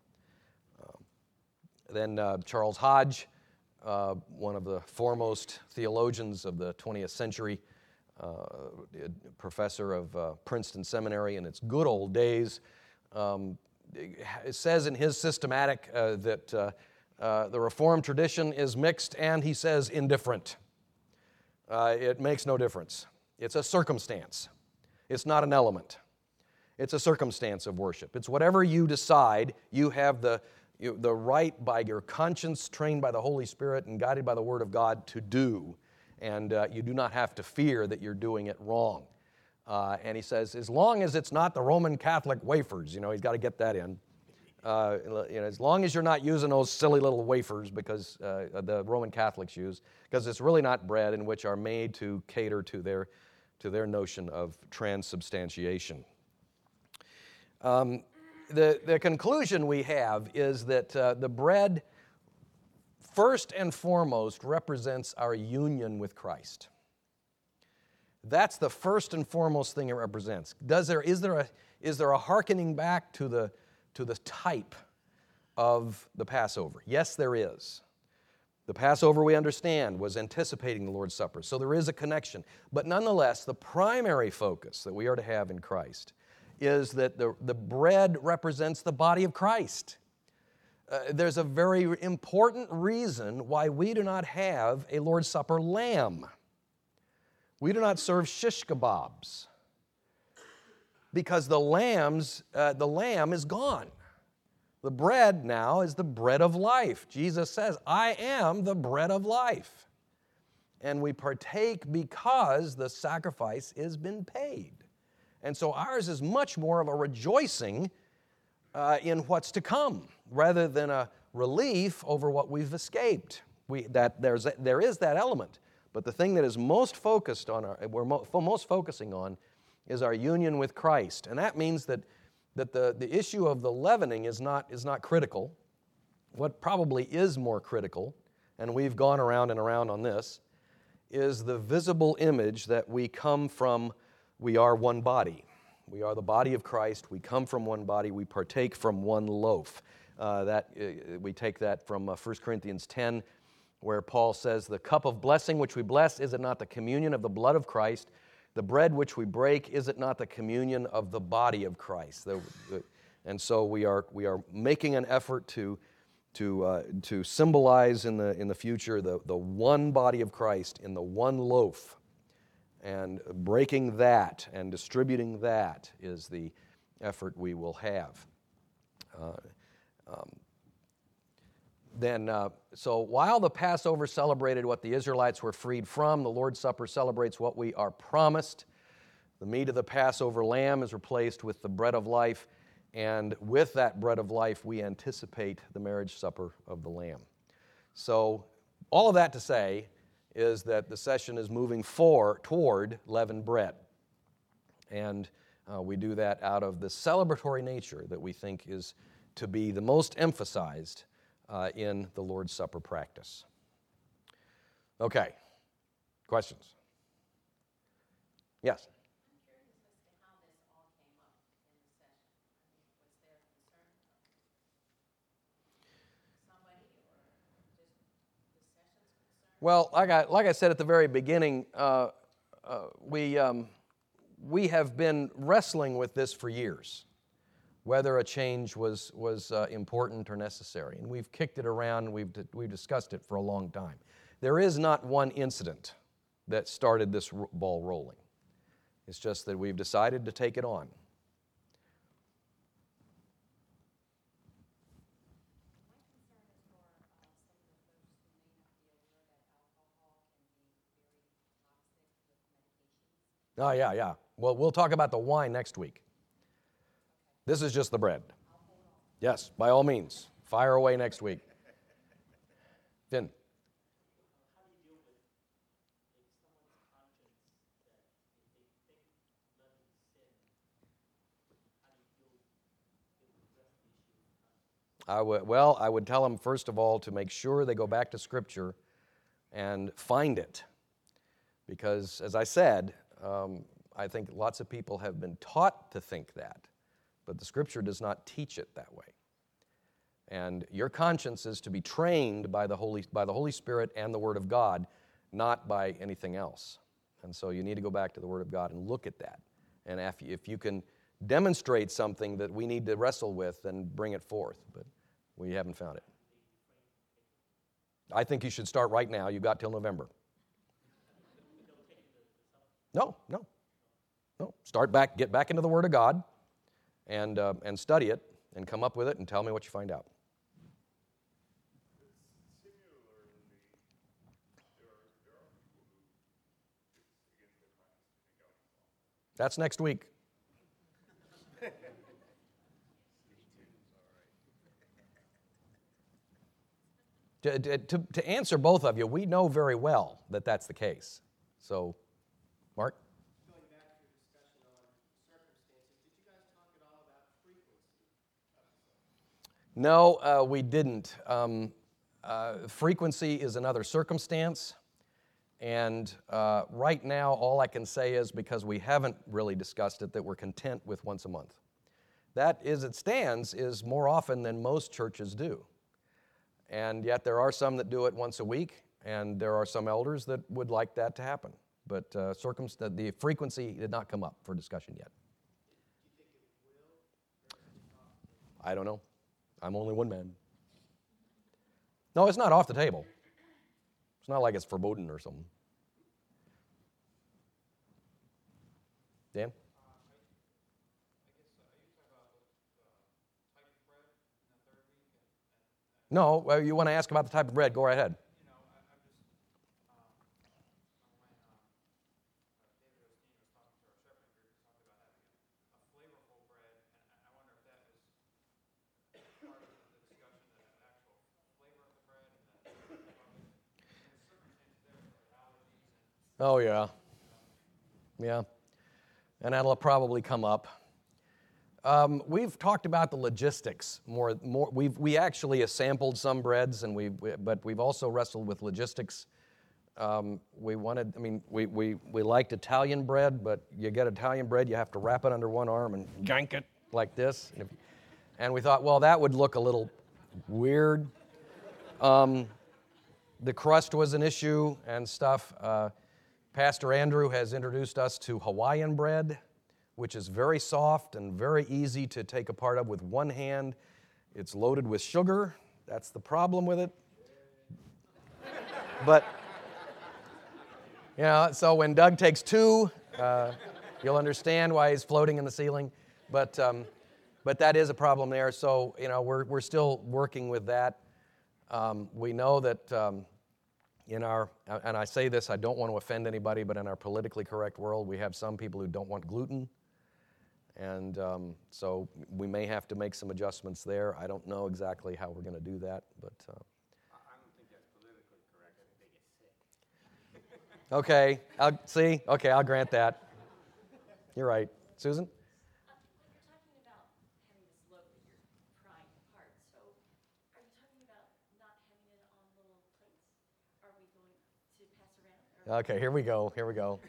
Then Charles Hodge, one of the foremost theologians of the 20th century, professor of Princeton Seminary in its good old days, it says in his systematic that the Reformed tradition is mixed and, he says, indifferent. It makes no difference. It's a circumstance. It's not an element. It's a circumstance of worship. It's whatever you decide. You have the right by your conscience, trained by the Holy Spirit and guided by the Word of God to do. And you do not have to fear that you're doing it wrong. And he says, as long as it's not the Roman Catholic wafers, he's got to get that in. As long as you're not using those silly little wafers because the Roman Catholics use, because it's really not bread, in which are made to cater to their notion of transubstantiation. The conclusion we have is that the bread, first and foremost, represents our union with Christ. That's the first and foremost thing it represents. Is there a hearkening back to the type of the Passover? Yes, there is. The Passover, we understand, was anticipating the Lord's Supper, so there is a connection. But nonetheless, the primary focus that we are to have in Christ is that the bread represents the body of Christ. There's a very important reason why we do not have a Lord's Supper lamb. We do not serve shish kebabs because the lamb is gone. The bread now is the bread of life. Jesus says, I am the bread of life. And we partake because the sacrifice has been paid. And so ours is much more of a rejoicing in what's to come, rather than a relief over what we've escaped. There is that element, but the thing that is most focused on, most focusing on, is our union with Christ, and that means that the issue of the leavening is not critical. What probably is more critical, and we've gone around and around on this, is the visible image that we come from. We are one body. We are the body of Christ. We come from one body. We partake from one loaf. We take that from 1 Corinthians 10, where Paul says, the cup of blessing which we bless, is it not the communion of the blood of Christ? The bread which we break, is it not the communion of the body of Christ? And so we are making an effort to symbolize in the future the one body of Christ in the one loaf. And breaking that and distributing that is the effort we will have. So while the Passover celebrated what the Israelites were freed from, the Lord's Supper celebrates what we are promised. The meat of the Passover lamb is replaced with the bread of life, and with that bread of life, we anticipate the marriage supper of the Lamb. So all of that to say is that the session is moving toward leavened bread. And we do that out of the celebratory nature that we think is to be the most emphasized in the Lord's Supper practice. Okay, questions? Yes? I'm curious as to how this all came up in the session. Was there a concern of somebody or just the session's concern? Well, like I said at the very beginning, we have been wrestling with this for years, whether a change was important or necessary. And we've kicked it around, and we've discussed it for a long time. There is not one incident that started this ball rolling. It's just that we've decided to take it on. My concern is for some of the folks who may not be aware that alcohol can be very toxic with medications. Oh, yeah. Well, we'll talk about the wine next week. This is just the bread. Yes, by all means. Fire away next week. Finn. How do you deal with someone's conscience that if they think leaven's sin, how do you deal with the rest of the issue of conscience? I would tell them, first of all, to make sure they go back to Scripture and find it. Because, as I said, I think lots of people have been taught to think that, but the Scripture does not teach it that way. And your conscience is to be trained by the Holy Spirit and the Word of God, not by anything else. And so you need to go back to the Word of God and look at that. And if you can demonstrate something that we need to wrestle with, then bring it forth. But we haven't found it. I think you should start right now. You've got till November. No. Get back into the Word of God and study it and come up with it and tell me what you find out. That's next week. To answer both of you, we know very well that that's the case. So, Mark? Going back to your discussion on circumstances, did you guys talk at all about frequency of the No, we didn't. Frequency is another circumstance. And right now, all I can say is, because we haven't really discussed it, that we're content with once a month. That, as it stands, is more often than most churches do. And yet there are some that do it once a week, and there are some elders that would like that to happen. But the frequency did not come up for discussion yet. Do you think it will? I don't know. I'm only one man. No, it's not off the table. It's not like it's forbidden or something. Dan? I guess are you talking about tidy bread in the third No, you want to ask about the type of bread, go right ahead. You know, I'm just, when David Osteen was talking to our shepherding group, he talked about having a flavorful bread, and I wonder if that was part of the discussion, that an actual flavor of the bread, and that the circumstances there, like allergies and Oh, yeah. Yeah. And that'll probably come up. We've talked about the logistics more. We actually have sampled some breads, but we've also wrestled with logistics. We liked Italian bread, but you get Italian bread, you have to wrap it under one arm and yank it like this. And we thought, well, that would look a little weird. The crust was an issue and stuff. Pastor Andrew has introduced us to Hawaiian bread, which is very soft and very easy to take a part of with one hand. It's loaded with sugar. That's the problem with it. But, so when Doug takes two, you'll understand why he's floating in the ceiling. But that is a problem there. So, we're still working with that. We know that and I say this, I don't want to offend anybody, but in our politically correct world, we have some people who don't want gluten. And so we may have to make some adjustments there. I don't know exactly how we're going to do that, but... I don't think that's politically correct. I think they get sick. Okay, I'll grant that. You're right. Susan? When you're talking about having this loaf that you're prying apart, so are you talking about not having it on little plates? Are we going to pass around? Or Okay, here we go.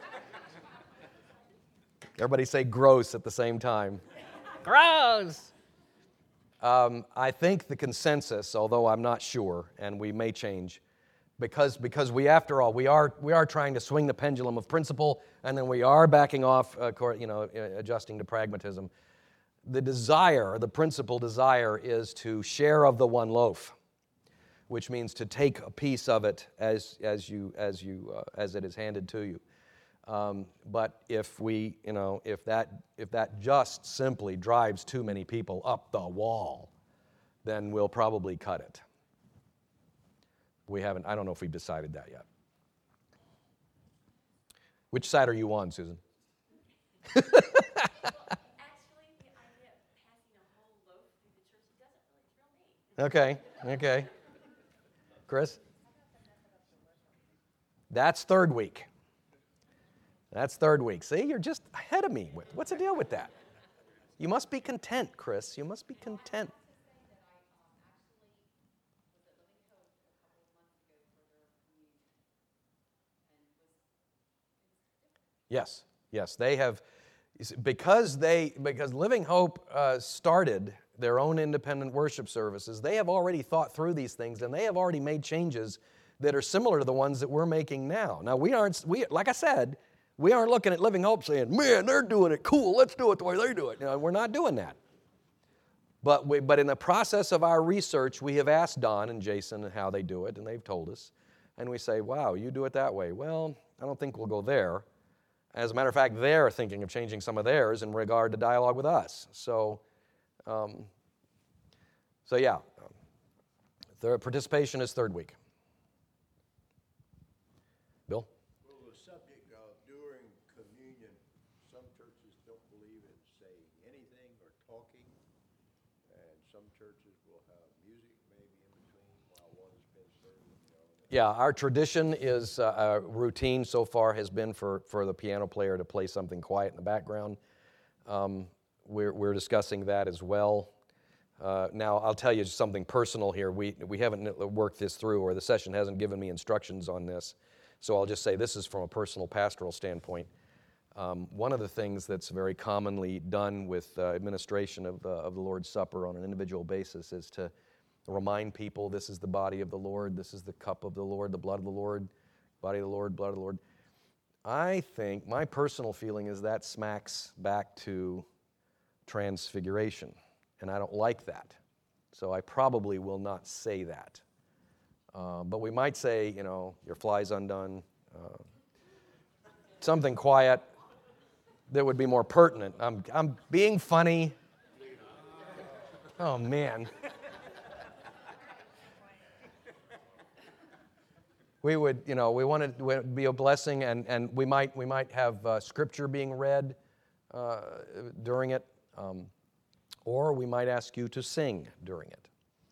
Everybody say gross at the same time. Gross! I think the consensus, although I'm not sure, and we may change, because we, after all, we are trying to swing the pendulum of principle, and then we are backing off, adjusting to pragmatism. The principal desire is to share of the one loaf, which means to take a piece of it as it is handed to you. But if that just simply drives too many people up the wall, then we'll probably cut it. I don't know if we've decided that yet. Which side are you on, Susan? actually, the idea of passing a whole loaf through the church doesn't really thrill me. Okay. Chris? That's third week. See, you're just ahead of me. What's the deal with that? You must be content, Chris. You must be content. Yes, they have, because Living Hope started their own independent worship services. They have already thought through these things, and they have already made changes that are similar to the ones that we're making now. Now, like I said, we aren't looking at Living Hope saying, man, they're doing it cool, let's do it the way they do it. We're not doing that. But in the process of our research, we have asked Don and Jason how they do it, and they've told us. And we say, wow, you do it that way. Well, I don't think we'll go there. As a matter of fact, they're thinking of changing some of theirs in regard to dialogue with us. So yeah, their participation is third week. Bill? Well, the subject of during communion, some churches don't believe in saying anything or talking, and some churches will have music maybe in between while one's been served. Yeah, our tradition is routine so far has been for the piano player to play something quiet in the background. We're discussing that as well. Now, I'll tell you something personal here. We haven't worked this through, or the session hasn't given me instructions on this. So I'll just say this is from a personal pastoral standpoint. One of the things that's very commonly done with administration of the Lord's Supper on an individual basis is to remind people this is the body of the Lord, this is the cup of the Lord, the blood of the Lord, body of the Lord, blood of the Lord. I think, my personal feeling is that smacks back to transfiguration, and I don't like that. So I probably will not say that. But we might say, your fly's undone, something quiet that would be more pertinent. I'm being funny. Oh, man. we would, we wanted to be a blessing, and we might have scripture being read during it, or we might ask you to sing during it.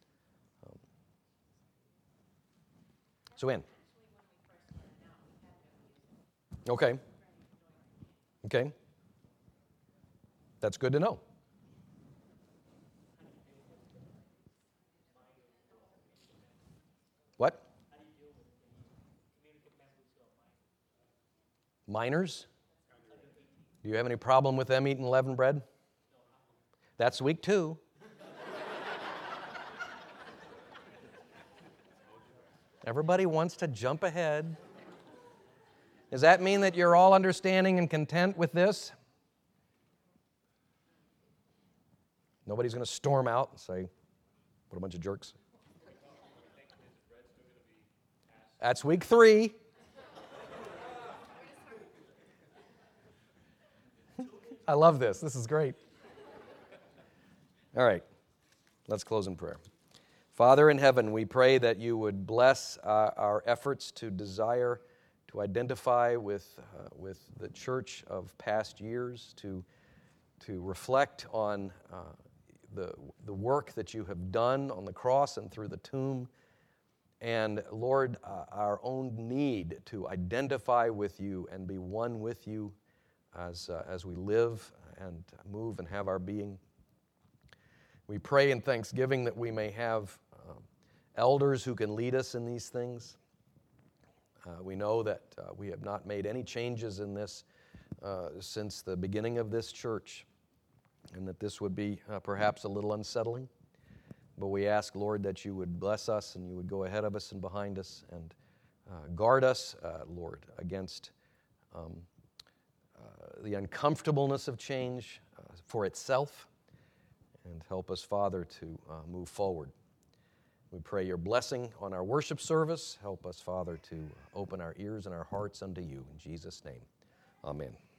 So in. Okay. Okay. That's good to know. What? Minors? Do you have any problem with them eating leavened bread? That's week 2. Everybody wants to jump ahead. Does that mean that you're all understanding and content with this? Nobody's going to storm out and say, what a bunch of jerks. That's week 3. I love this. This is great. All right, let's close in prayer. Father in heaven, we pray that you would bless our efforts to desire to identify with the church of past years, to reflect on the work that you have done on the cross and through the tomb, and Lord, our own need to identify with you and be one with you as we live and move and have our being. We pray in thanksgiving that we may have elders who can lead us in these things. We know that we have not made any changes in this since the beginning of this church, and that this would be perhaps a little unsettling. But we ask, Lord, that you would bless us and you would go ahead of us and behind us and guard us, Lord, against the uncomfortableness of change for itself, and help us, Father, to move forward. We pray your blessing on our worship service. Help us, Father, to open our ears and our hearts unto you. In Jesus' name, amen.